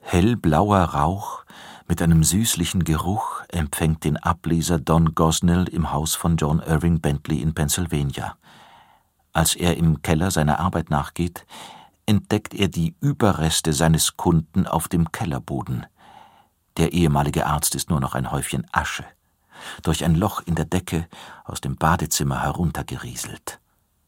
Hellblauer Rauch mit einem süßlichen Geruch empfängt den Ableser Don Gosnell im Haus von John Irving Bentley in Pennsylvania. Als er im Keller seiner Arbeit nachgeht, entdeckt er die Überreste seines Kunden auf dem Kellerboden. Der ehemalige Arzt ist nur noch ein Häufchen Asche, durch ein Loch in der Decke aus dem Badezimmer heruntergerieselt.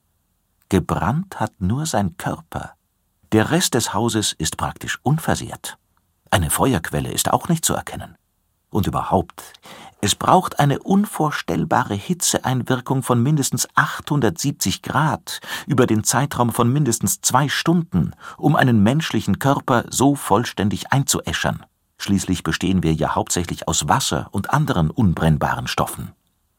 Gebrannt hat nur sein Körper. Der Rest des Hauses ist praktisch unversehrt. Eine Feuerquelle ist auch nicht zu erkennen. Und überhaupt, es braucht eine unvorstellbare Hitzeeinwirkung von mindestens 870 Grad über den Zeitraum von mindestens 2 Stunden, um einen menschlichen Körper so vollständig einzuäschern. Schließlich bestehen wir ja hauptsächlich aus Wasser und anderen unbrennbaren Stoffen.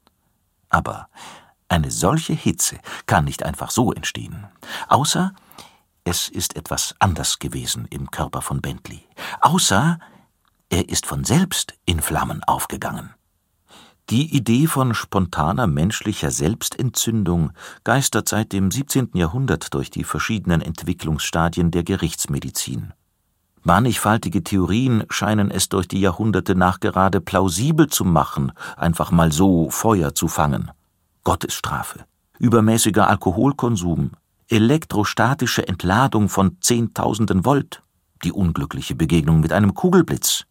Aber eine solche Hitze kann nicht einfach so entstehen, außer es ist etwas anders gewesen im Körper von Bentley. Außer er ist von selbst in Flammen aufgegangen. Die Idee von spontaner menschlicher Selbstentzündung geistert seit dem 17. Jahrhundert durch die verschiedenen Entwicklungsstadien der Gerichtsmedizin. Mannigfaltige Theorien scheinen es durch die Jahrhunderte nachgerade plausibel zu machen, einfach mal so Feuer zu fangen. Gottesstrafe, übermäßiger Alkoholkonsum, elektrostatische Entladung von Zehntausenden Volt, die unglückliche Begegnung mit einem Kugelblitz.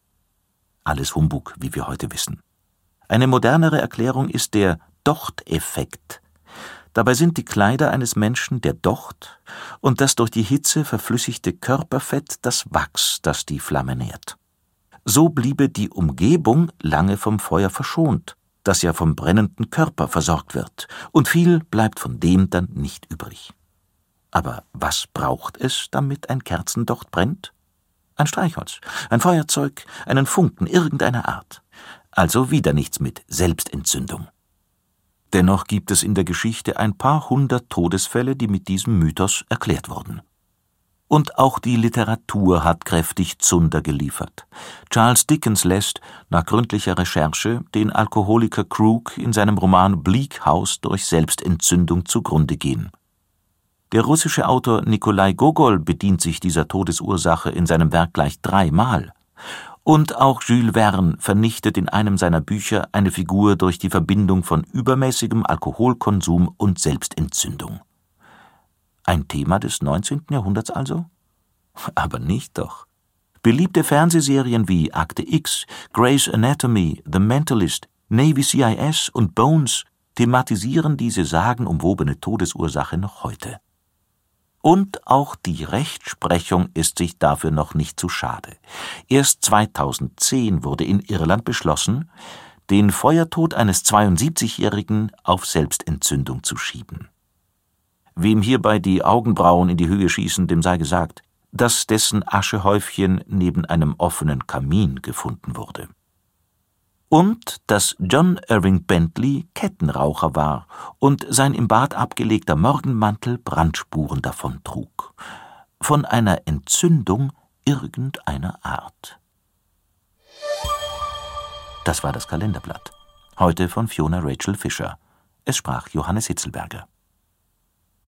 Alles Humbug, wie wir heute wissen. Eine modernere Erklärung ist der Dochteffekt. Dabei sind die Kleider eines Menschen der Docht und das durch die Hitze verflüssigte Körperfett das Wachs, das die Flamme nährt. So bliebe die Umgebung lange vom Feuer verschont, das ja vom brennenden Körper versorgt wird, und viel bleibt von dem dann nicht übrig. Aber was braucht es, damit ein Kerzendocht brennt? Ein Streichholz, ein Feuerzeug, einen Funken irgendeiner Art. Also wieder nichts mit Selbstentzündung. Dennoch gibt es in der Geschichte ein paar hundert Todesfälle, die mit diesem Mythos erklärt wurden. Und auch die Literatur hat kräftig Zunder geliefert. Charles Dickens lässt, nach gründlicher Recherche, den Alkoholiker Krug in seinem Roman Bleak House durch Selbstentzündung zugrunde gehen. Der russische Autor Nikolai Gogol bedient sich dieser Todesursache in seinem Werk gleich 3-mal. Und auch Jules Verne vernichtet in einem seiner Bücher eine Figur durch die Verbindung von übermäßigem Alkoholkonsum und Selbstentzündung. Ein Thema des 19. Jahrhunderts also? Aber nicht doch. Beliebte Fernsehserien wie Akte X, Grey's Anatomy, The Mentalist, Navy CIS und Bones thematisieren diese sagenumwobene Todesursache noch heute. Und auch die Rechtsprechung ist sich dafür noch nicht zu schade. Erst 2010 wurde in Irland beschlossen, den Feuertod eines 72-Jährigen auf Selbstentzündung zu schieben. Wem hierbei die Augenbrauen in die Höhe schießen, dem sei gesagt, dass dessen Aschehäufchen neben einem offenen Kamin gefunden wurde. Und dass John Irving Bentley Kettenraucher war und sein im Bad abgelegter Morgenmantel Brandspuren davontrug. Von einer Entzündung irgendeiner Art. Das war das Kalenderblatt. Heute von Fiona Rachel Fisher. Es sprach Johannes Hitzelberger.